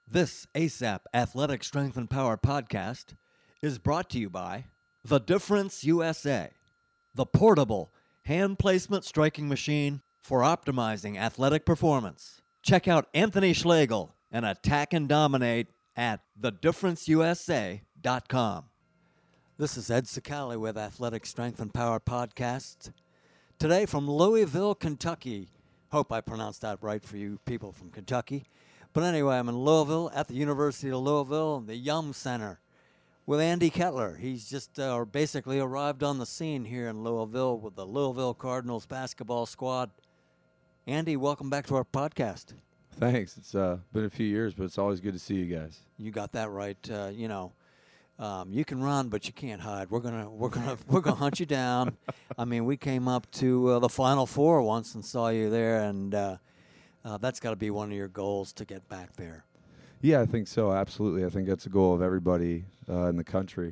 This ASAP Athletic Strength and Power podcast is brought to you by The Difference USA, the portable hand placement striking machine for optimizing athletic performance. Check out Anthony Schlegel and Attack and Dominate at thedifferenceusa.com. This is Ed Sicali with Athletic Strength and Power Podcasts. Today from Louisville, Kentucky. Hope I pronounced that right for you people from Kentucky. But anyway, I'm in Louisville at the University of Louisville, the Yum Center, with Andy Kettler. He's just basically arrived on the scene here in Louisville with the Louisville Cardinals basketball squad. Andy, welcome back to our podcast. Thanks. It's been a few years, but it's always good to see you guys. You got that right. You can run, but you can't hide. We're gonna hunt you down. I mean, we came up to the Final Four once and saw you there, and that's got to be one of your goals to get back there. Yeah, I think so. Absolutely. I think that's a goal of everybody in the country.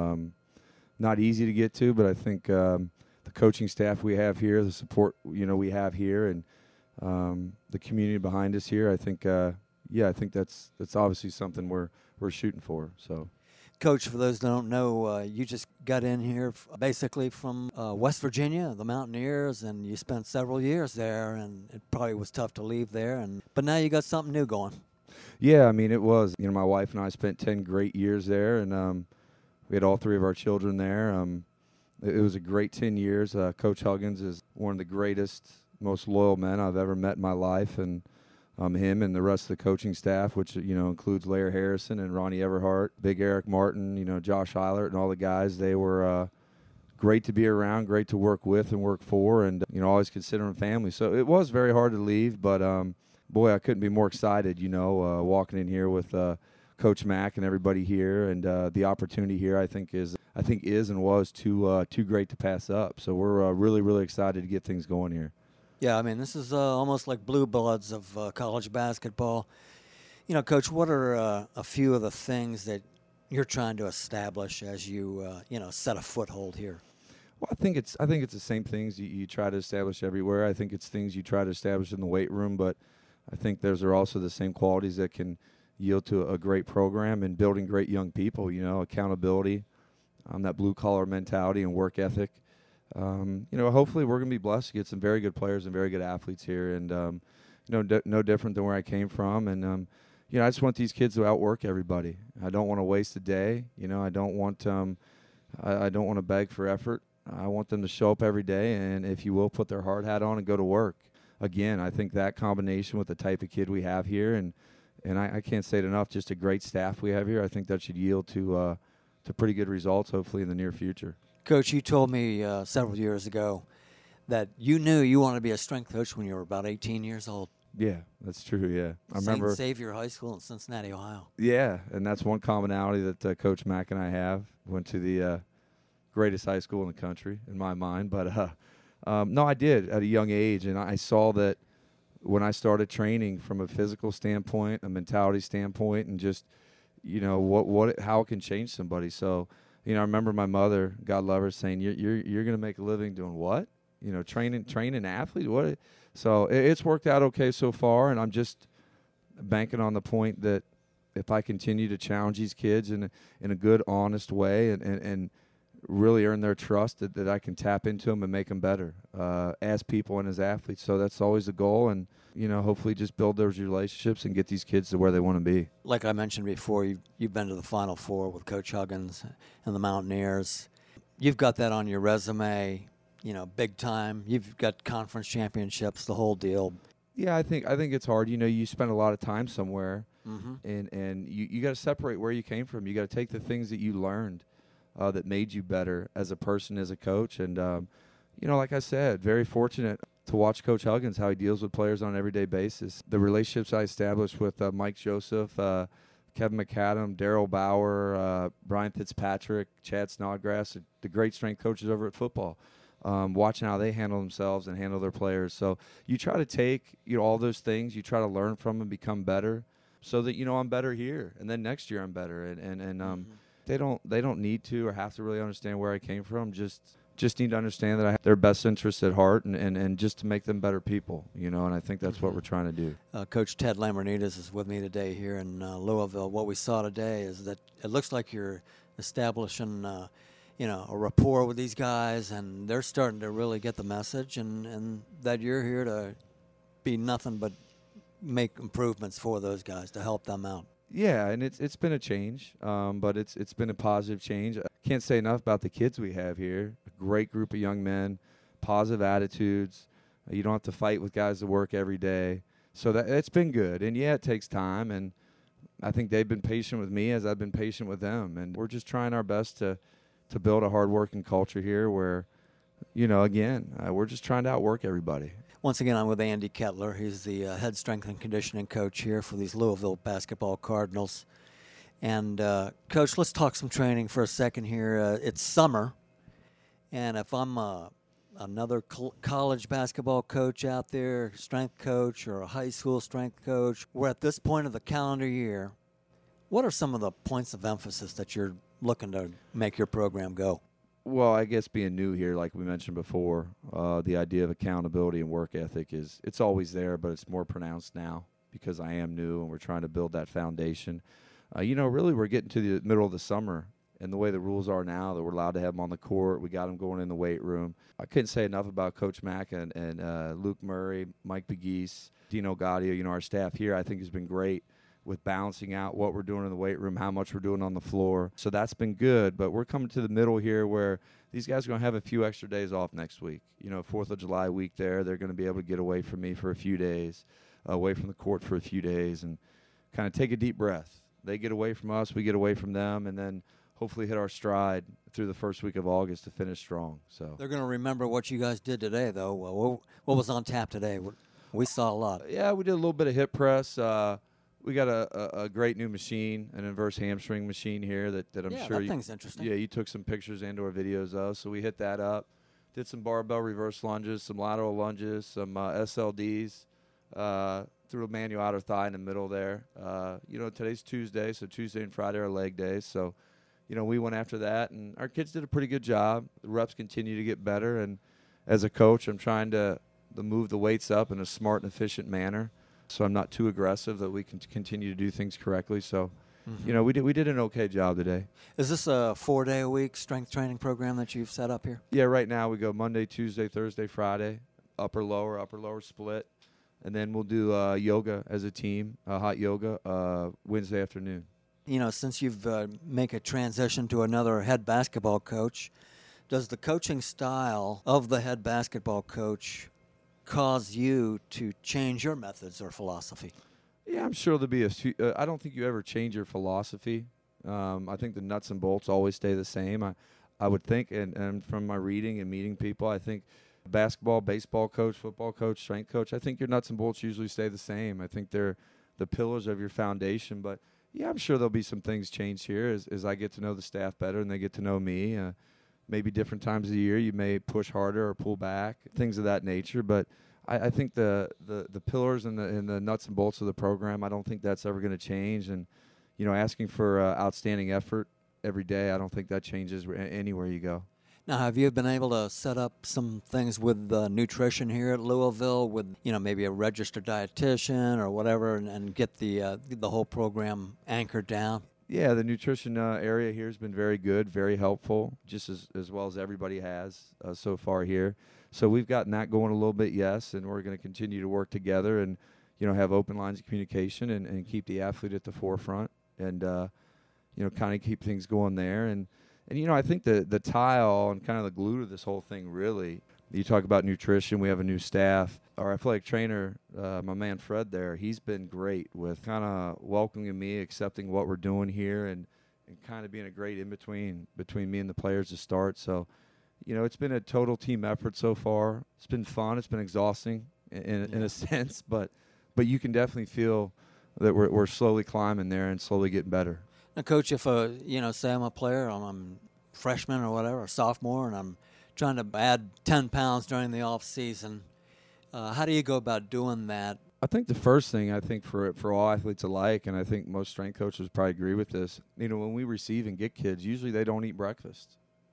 Not easy to get to, but I think the coaching staff we have here, the support we have here, and the community behind us here. I think I think that's obviously something we're shooting for. So. Coach, for those that don't know, you just got in here basically from West Virginia, the Mountaineers, and you spent several years there, and it probably was tough to leave there. But now you got something new going. Yeah, I mean, it was. My wife and I spent 10 great years there, and we had all three of our children there. It was a great 10 years. Coach Huggins is one of the greatest, most loyal men I've ever met in my life, and him and the rest of the coaching staff, which includes Larry Harrison and Ronnie Everhart, Big Eric Martin, Josh Eilert, and all the guys. They were great to be around, great to work with and work for, and always consider them family. So it was very hard to leave, but boy, I couldn't be more excited. Walking in here with Coach Mack and everybody here, and the opportunity here, I think is and was too great to pass up. So we're really, really excited to get things going here. Yeah, I mean, this is almost like blue bloods of college basketball. Coach, what are a few of the things that you're trying to establish as you, set a foothold here? Well, I think it's the same things you try to establish everywhere. I think it's things you try to establish in the weight room, but I think those are also the same qualities that can yield to a great program and building great young people, accountability, that blue-collar mentality and work ethic. Hopefully we're going to be blessed to get some very good players and very good athletes here, and no different than where I came from. And I just want these kids to outwork everybody. I don't want to waste a day. I don't want to beg for effort. I want them to show up every day and, if you will, put their hard hat on and go to work. Again, I think that combination with the type of kid we have here, and I can't say it enough, just a great staff we have here, I think that should yield to pretty good results, hopefully in the near future. Coach, you told me several years ago that you knew you wanted to be a strength coach when you were about 18 years old. Yeah, that's true, yeah. I remember St. Xavier High School in Cincinnati, Ohio. Yeah, and that's one commonality that Coach Mack and I have. Went to the greatest high school in the country, in my mind. But, no, I did at a young age, and I saw that when I started training from a physical standpoint, a mentality standpoint, and just, how it can change somebody. So, I remember my mother, God love her, saying, "You're going to make a living doing what? Training athlete? What?" So it's worked out okay so far, and I'm just banking on the point that if I continue to challenge these kids in a good, honest way, and really earn their trust, that I can tap into them and make them better as people and as athletes. So that's always the goal, and hopefully just build those relationships and get these kids to where they want to be. Like I mentioned before, you've been to the Final Four with Coach Huggins and the Mountaineers. You've got that on your resume, big time. You've got conference championships, the whole deal. Yeah, I think it's hard. You spend a lot of time somewhere, mm-hmm. and you got to separate where you came from. You got to take the things that you learned that made you better as a person, as a coach. And, like I said, very fortunate to watch Coach Huggins, how he deals with players on an everyday basis. The relationships I established with Mike Joseph, Kevin McAdam, Daryl Bauer, Brian Fitzpatrick, Chad Snodgrass, the great strength coaches over at football, watching how they handle themselves and handle their players. So you try to take all those things, you try to learn from them, become better, so that I'm better here, and then next year I'm better. And mm-hmm. they don't need to or have to really understand where I came from. Just just need to understand that I have their best interests at heart and just to make them better people, and I think that's what we're trying to do. Coach Ted Lambrinides is with me today here in Louisville. What we saw today is that it looks like you're establishing, a rapport with these guys, and they're starting to really get the message, and that you're here to be nothing but make improvements for those guys to help them out. Yeah, and it's been a change, but it's been a positive change. I can't say enough about the kids we have here. A great group of young men, positive attitudes. You don't have to fight with guys that work every day. So it's been good. And, yeah, it takes time, and I think they've been patient with me as I've been patient with them. And we're just trying our best to build a hard-working culture here where, we're just trying to outwork everybody. Once again, I'm with Andy Kettler. He's the head strength and conditioning coach here for these Louisville basketball Cardinals. And, Coach, let's talk some training for a second here. It's summer, and if I'm another college basketball coach out there, strength coach, or a high school strength coach, we're at this point of the calendar year. What are some of the points of emphasis that you're looking to make your program go? Well, I guess being new here, like we mentioned before, the idea of accountability and work ethic it's always there, but it's more pronounced now because I am new and we're trying to build that foundation. Really we're getting to the middle of the summer, and the way the rules are now that we're allowed to have them on the court, we got them going in the weight room. I couldn't say enough about Coach Mack and Luke Murray, Mike Pegues, Dino Gaudio. Our staff here I think has been great with balancing out what we're doing in the weight room, how much we're doing on the floor. So that's been good, but we're coming to the middle here where these guys are going to have a few extra days off next week. 4th of July week there, they're going to be able to get away from me for a few days, away from the court for a few days, and kind of take a deep breath. They get away from us, we get away from them, and then hopefully hit our stride through the first week of August to finish strong. So they're going to remember what you guys did today, though. What was on tap today? We saw a lot. Yeah, we did a little bit of hip press. We got a great new machine, an inverse hamstring machine here that I'm sure that thing's interesting. Yeah, you took some pictures and/or videos of, so we hit that up. Did some barbell reverse lunges, some lateral lunges, some SLDs. Threw a manual outer thigh in the middle there. Today's Tuesday, so Tuesday and Friday are leg days. So, we went after that, and our kids did a pretty good job. The reps continue to get better, and as a coach, I'm trying to move the weights up in a smart and efficient manner, so I'm not too aggressive, that we can continue to do things correctly. So, we did an okay job today. Is this a 4-day-a-week strength training program that you've set up here? Yeah, right now we go Monday, Tuesday, Thursday, Friday, upper lower split, and then we'll do yoga as a team, hot yoga, Wednesday afternoon. Since you've make a transition to another head basketball coach, does the coaching style of the head basketball coach cause you to change your methods or philosophy? Yeah, I'm sure there'll be a few. I don't think you ever change your philosophy. I think the nuts and bolts always stay the same. I would think, and from my reading and meeting people, I think basketball, baseball coach, football coach, strength coach, I think your nuts and bolts usually stay the same. I think they're the pillars of your foundation. But, yeah, I'm sure there'll be some things changed here as I get to know the staff better and they get to know me. Maybe different times of the year you may push harder or pull back, things of that nature. But I think the pillars and the nuts and bolts of the program, I don't think that's ever going to change. And, asking for outstanding effort every day, I don't think that changes anywhere you go. Now, have you been able to set up some things with nutrition here at Louisville with, maybe a registered dietitian or whatever and get the whole program anchored down? Yeah, the nutrition area here has been very good, very helpful, just as well as everybody has so far here. So we've gotten that going a little bit, yes, and we're going to continue to work together and, have open lines of communication and keep the athlete at the forefront and, kind of keep things going there. And I think the tile and kind of the glue to this whole thing, really, you talk about nutrition. We have a new staff. Our athletic trainer, my man Fred there, he's been great with kind of welcoming me, accepting what we're doing here, and kind of being a great in-between between me and the players to start. So, it's been a total team effort so far. It's been fun. It's been exhausting in a sense, but you can definitely feel that we're slowly climbing there and slowly getting better. Now, Coach, if say I'm a player, I'm a freshman or whatever, a sophomore, and I'm trying to add 10 pounds during the off season, how do you go about doing that? I think the first thing, for all athletes alike, and I think most strength coaches probably agree with this, when we receive and get kids, usually they don't eat breakfast.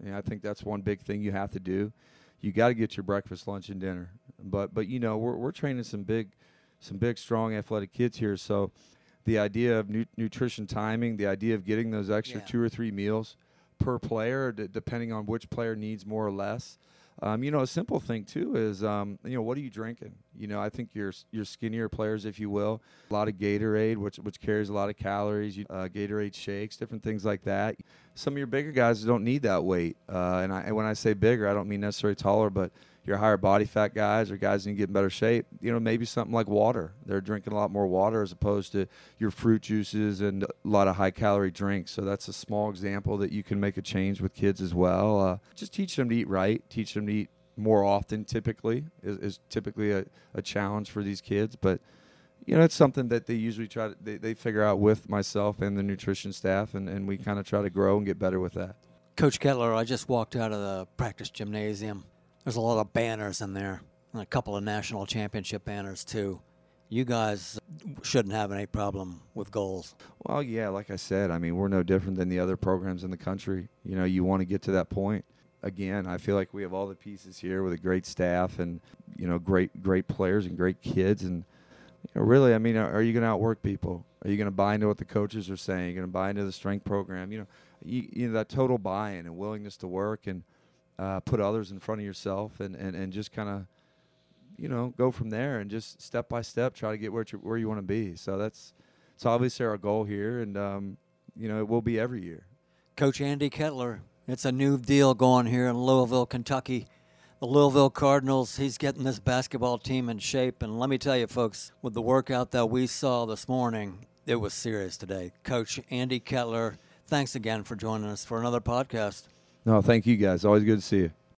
And I think that's one big thing you have to do. You got to get your breakfast, lunch, and dinner. But we're training some big, strong, athletic kids here. So the idea of nutrition timing, the idea of getting those extra 2 or 3 meals per player, depending on which player needs more or less. A simple thing too is, what are you drinking? I think your skinnier players, if you will, a lot of Gatorade, which carries a lot of calories, Gatorade shakes, different things like that. Some of your bigger guys don't need that weight. And when I say bigger, I don't mean necessarily taller, but your higher body fat guys or guys that get in better shape, maybe something like water. They're drinking a lot more water as opposed to your fruit juices and a lot of high-calorie drinks. So that's a small example that you can make a change with kids as well. Just teach them to eat right, teach them to eat more often typically is typically a challenge for these kids. But, it's something that they usually they figure out with myself and the nutrition staff, and we kind of try to grow and get better with that. Coach Kettler, I just walked out of the practice gymnasium. There's a lot of banners in there, and a couple of national championship banners, too. You guys shouldn't have any problem with goals. Well, yeah, like I said, we're no different than the other programs in the country. You want to get to that point. Again, I feel like we have all the pieces here with a great staff and, great players and great kids. And, really, are you going to outwork people? Are you going to buy into what the coaches are saying? Are you going to buy into the strength program? That total buy-in and willingness to work and put others in front of yourself and just kind of, go from there and just step by step try to get where you want to be. So it's obviously our goal here, and, it will be every year. Coach Andy Kettler, it's a new deal going here in Louisville, Kentucky. The Louisville Cardinals, he's getting this basketball team in shape. And let me tell you, folks, with the workout that we saw this morning, it was serious today. Coach Andy Kettler, thanks again for joining us for another podcast. No, thank you guys. Always good to see you.